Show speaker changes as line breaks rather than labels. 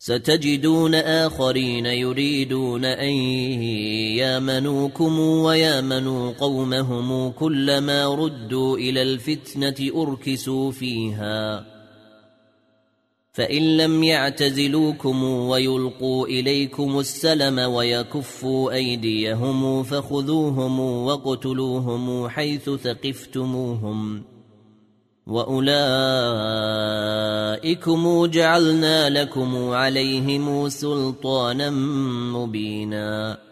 ستجدون آخرين يريدون أن يامنوكم ويامنوا قومهم كلما ردوا إلى الفتنة أركسوا فيها فإن لم يعتزلوكم ويلقوا إليكم السلم ويكفوا أيديهم فخذوهم واقتلوهم حيث ثقفتموهم وأولئكم جعلنا لكم عليهم سلطانا مبينا